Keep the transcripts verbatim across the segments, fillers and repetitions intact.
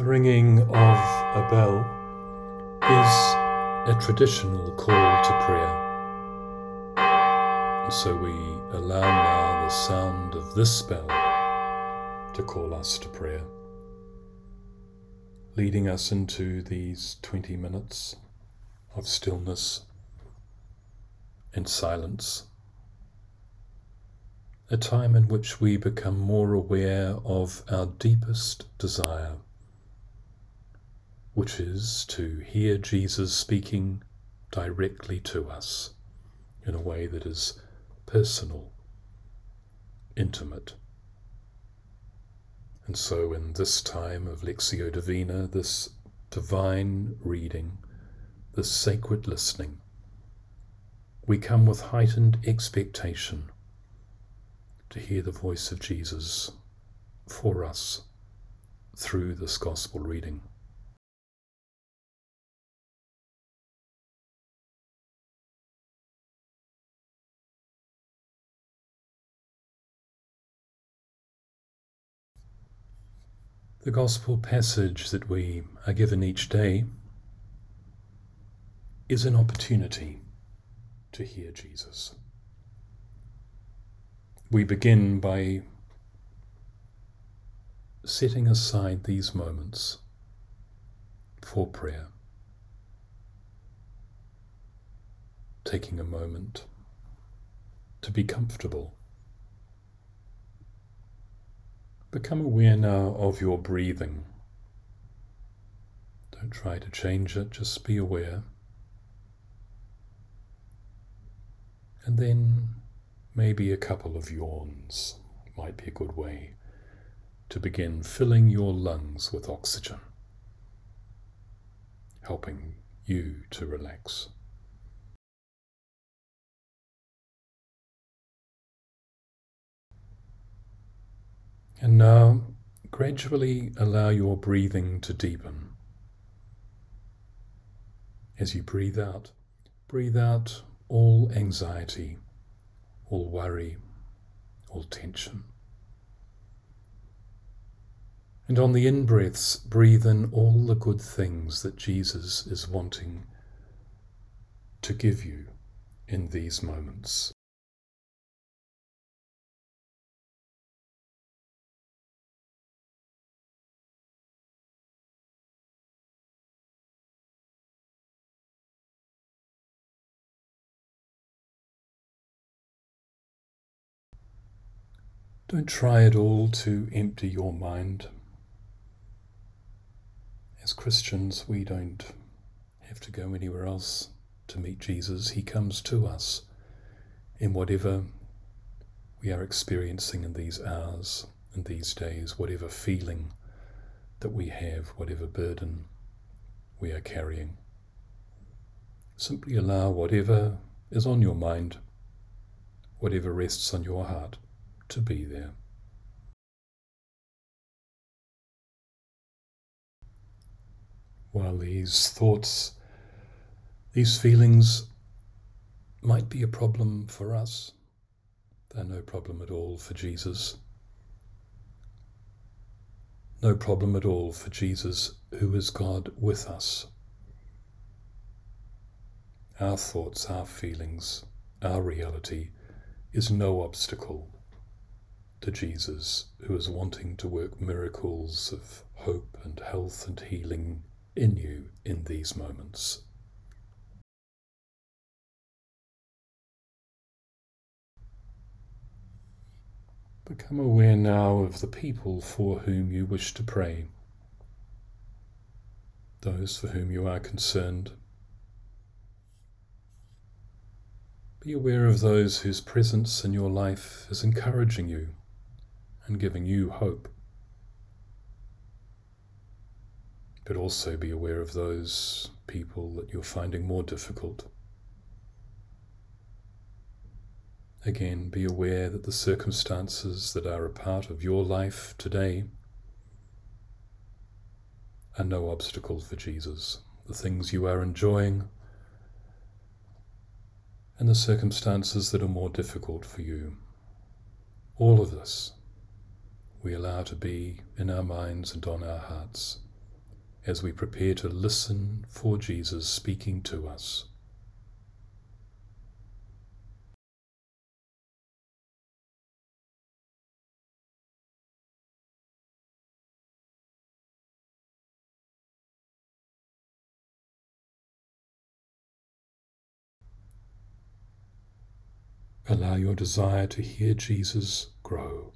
The ringing of a bell is a traditional call to prayer. And so we allow now the sound of this bell to call us to prayer, leading us into these twenty minutes of stillness and silence, a time in which we become more aware of our deepest desire, which is to hear Jesus speaking directly to us in a way that is personal, intimate. And so in this time of Lectio Divina, this divine reading, this sacred listening, we come with heightened expectation to hear the voice of Jesus for us through this gospel reading. The gospel passage that we are given each day is an opportunity to hear Jesus. We begin by setting aside these moments for prayer, taking a moment to be comfortable. Become aware now of your breathing. Don't try to change it, just be aware. And then maybe a couple of yawns might be a good way to begin filling your lungs with oxygen, helping you to relax. And now, gradually allow your breathing to deepen. As you breathe out, breathe out all anxiety, all worry, all tension. And on the in-breaths, breathe in all the good things that Jesus is wanting to give you in these moments. Don't try at all to empty your mind. As Christians, we don't have to go anywhere else to meet Jesus. He comes to us in whatever we are experiencing in these hours and these days, whatever feeling that we have, whatever burden we are carrying. Simply allow whatever is on your mind, whatever rests on your heart, to be there. While these thoughts, these feelings might be a problem for us, they're no problem at all for Jesus. No problem at all for Jesus, who is God with us. Our thoughts, our feelings, our reality is no obstacle to Jesus, who is wanting to work miracles of hope and health and healing in you in these moments. Become aware now of the people for whom you wish to pray, those for whom you are concerned. Be aware of those whose presence in your life is encouraging you and giving you hope. But also be aware of those people that you're finding more difficult. Again, be aware that the circumstances that are a part of your life today are no obstacle for Jesus. The things you are enjoying and the circumstances that are more difficult for you. All of this we allow to be in our minds and on our hearts as we prepare to listen for Jesus speaking to us. Allow your desire to hear Jesus grow.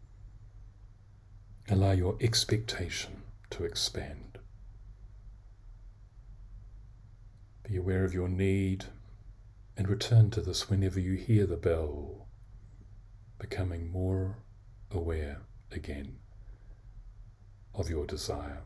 Allow your expectation to expand. Be aware of your need and return to this whenever you hear the bell, becoming more aware again of your desire.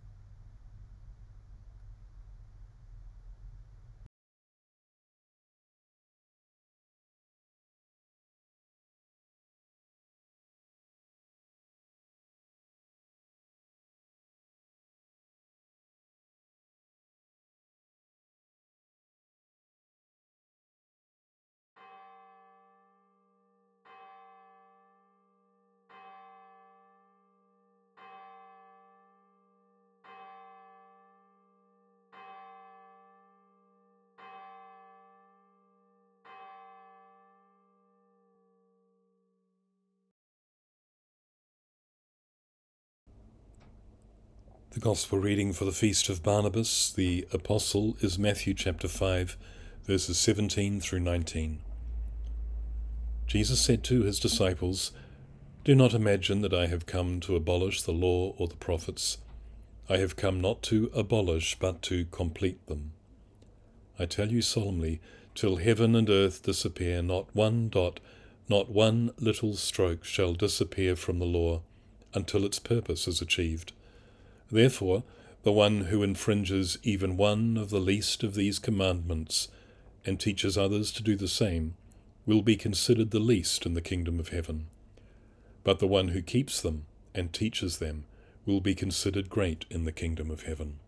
The Gospel reading for the Feast of Barnabas, the Apostle, is Matthew chapter five, verses seventeen through nineteen. Jesus said to his disciples, "Do not imagine that I have come to abolish the law or the prophets. I have come not to abolish, but to complete them. I tell you solemnly, till heaven and earth disappear, not one dot, not one little stroke shall disappear from the law, until its purpose is achieved. Therefore, the one who infringes even one of the least of these commandments, and teaches others to do the same, will be considered the least in the kingdom of heaven. But the one who keeps them and teaches them will be considered great in the kingdom of heaven."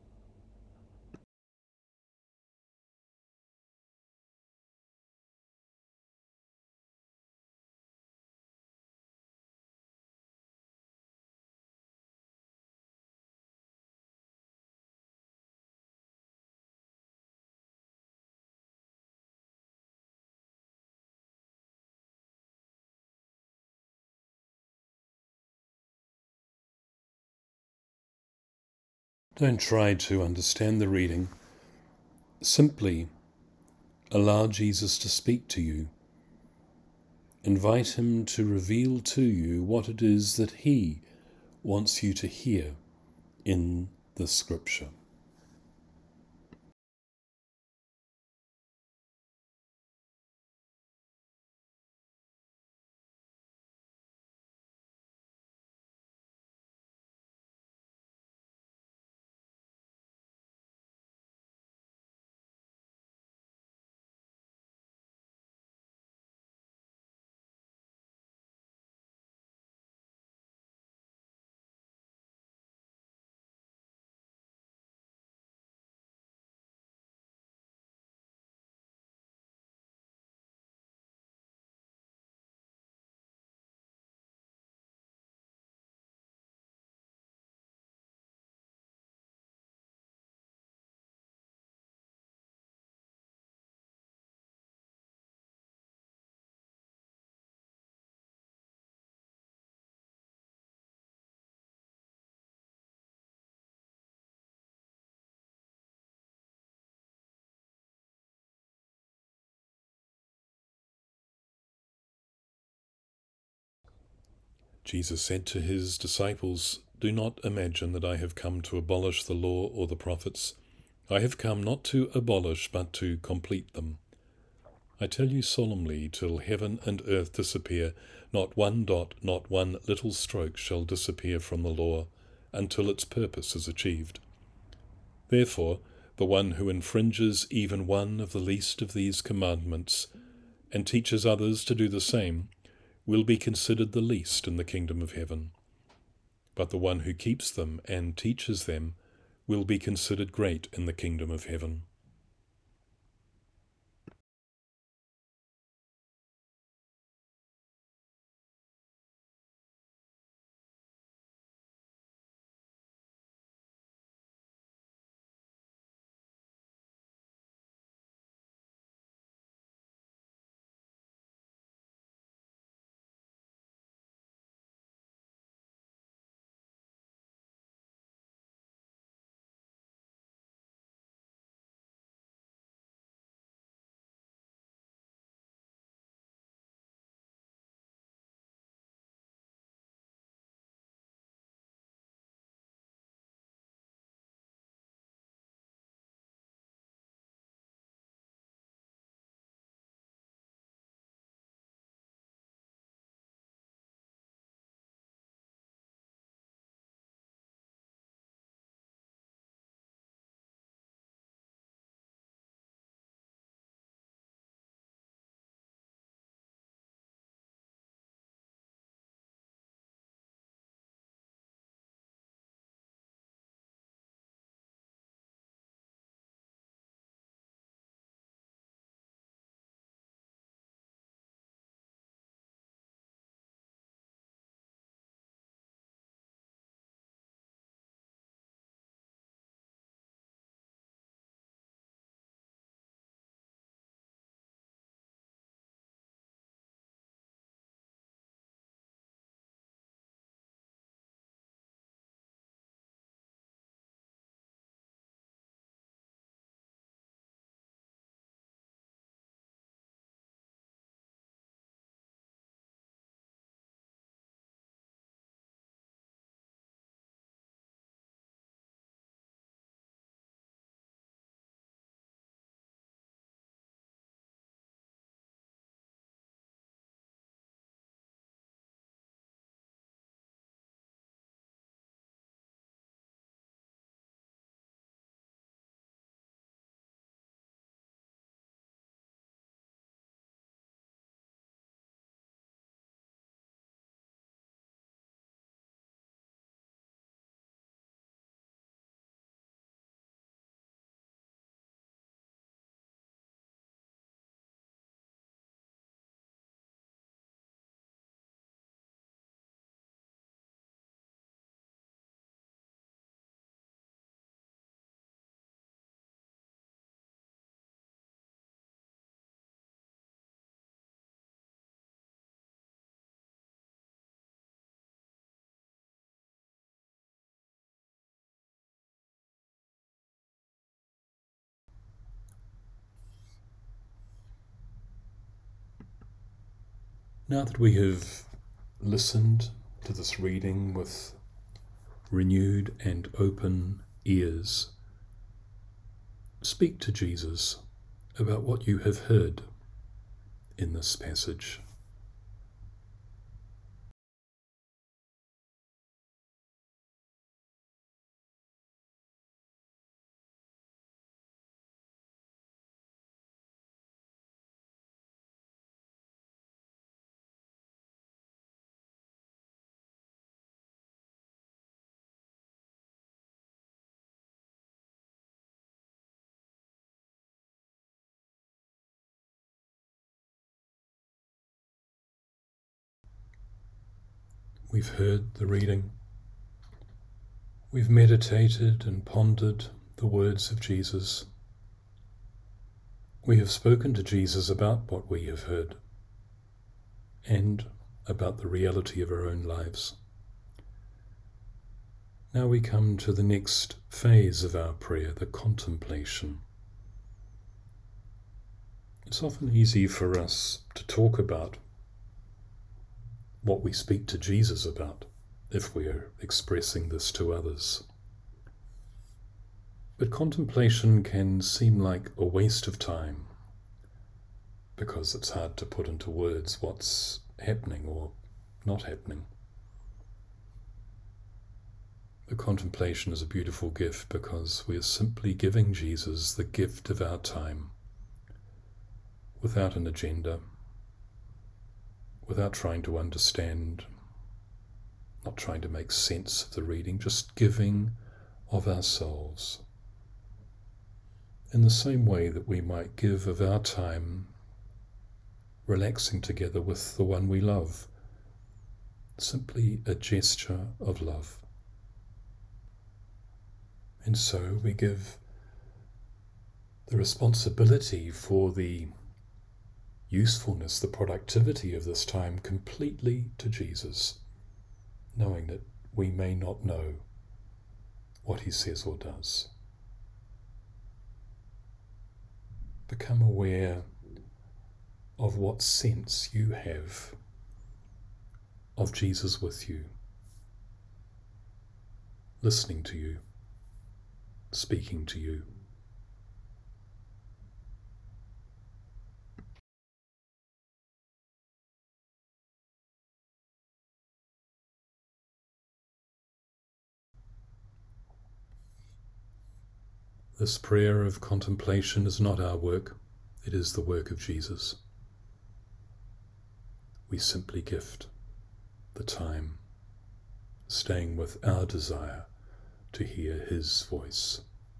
Don't try to understand the reading. Simply allow Jesus to speak to you. Invite him to reveal to you what it is that he wants you to hear in the scripture. Jesus said to his disciples, "Do not imagine that I have come to abolish the law or the prophets. I have come not to abolish, but to complete them. I tell you solemnly, till heaven and earth disappear, not one dot, not one little stroke shall disappear from the law, until its purpose is achieved. Therefore, the one who infringes even one of the least of these commandments, and teaches others to do the same, will be considered the least in the kingdom of heaven. But the one who keeps them and teaches them will be considered great in the kingdom of heaven." Now that we have listened to this reading with renewed and open ears, speak to Jesus about what you have heard in this passage. We've heard the reading. We've meditated and pondered the words of Jesus. We have spoken to Jesus about what we have heard and about the reality of our own lives. Now we come to the next phase of our prayer, the contemplation. It's often easy for us to talk about what we speak to Jesus about if we are expressing this to others. But contemplation can seem like a waste of time because it's hard to put into words what's happening or not happening. The contemplation is a beautiful gift because we are simply giving Jesus the gift of our time without an agenda, without trying to understand, not trying to make sense of the reading, just giving of ourselves. In the same way that we might give of our time relaxing together with the one we love, simply a gesture of love. And so we give the responsibility for the usefulness, the productivity of this time completely to Jesus, knowing that we may not know what he says or does. Become aware of what sense you have of Jesus with you, listening to you, speaking to you. This prayer of contemplation is not our work, it is the work of Jesus. We simply gift the time, staying with our desire to hear his voice.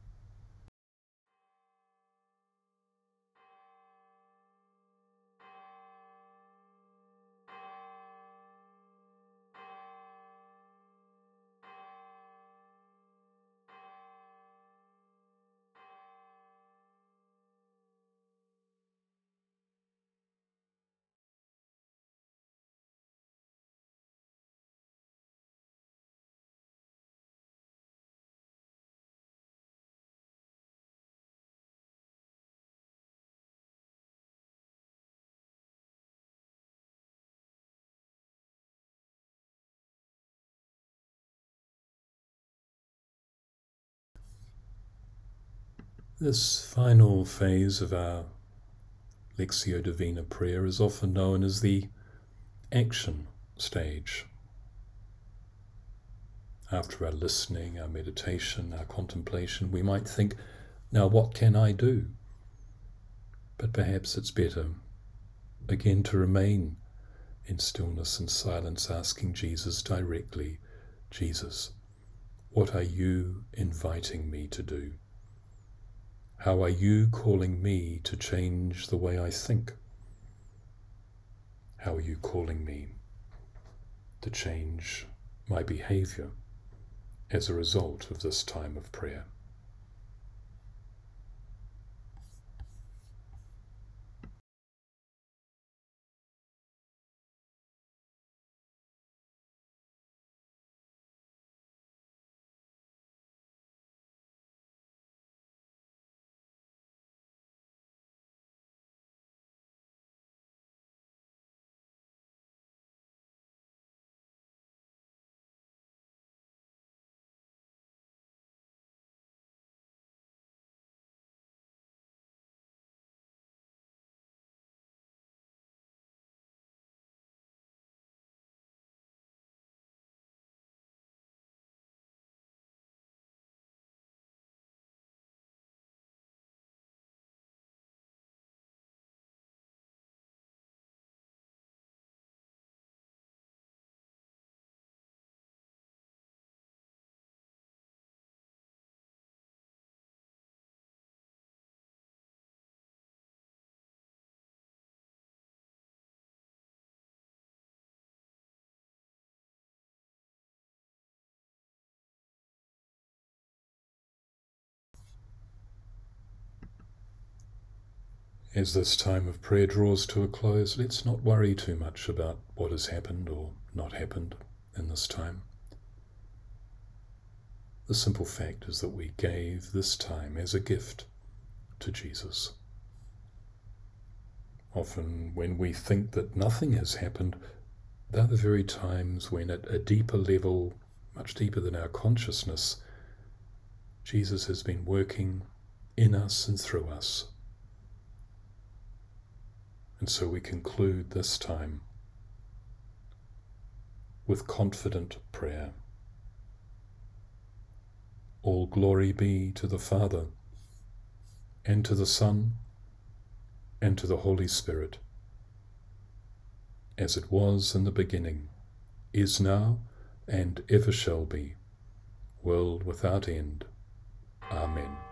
This final phase of our Lectio Divina prayer is often known as the action stage. After our listening, our meditation, our contemplation, we might think, now what can I do? But perhaps it's better, again, to remain in stillness and silence, asking Jesus directly, Jesus, what are you inviting me to do? How are you calling me to change the way I think? How are you calling me to change my behavior as a result of this time of prayer? As this time of prayer draws to a close, let's not worry too much about what has happened or not happened in this time. The simple fact is that we gave this time as a gift to Jesus. Often when we think that nothing has happened, they're the very times when at a deeper level, much deeper than our consciousness, Jesus has been working in us and through us. And so we conclude this time with confident prayer. All glory be to the Father, and to the Son, and to the Holy Spirit, as it was in the beginning, is now, and ever shall be, world without end. Amen.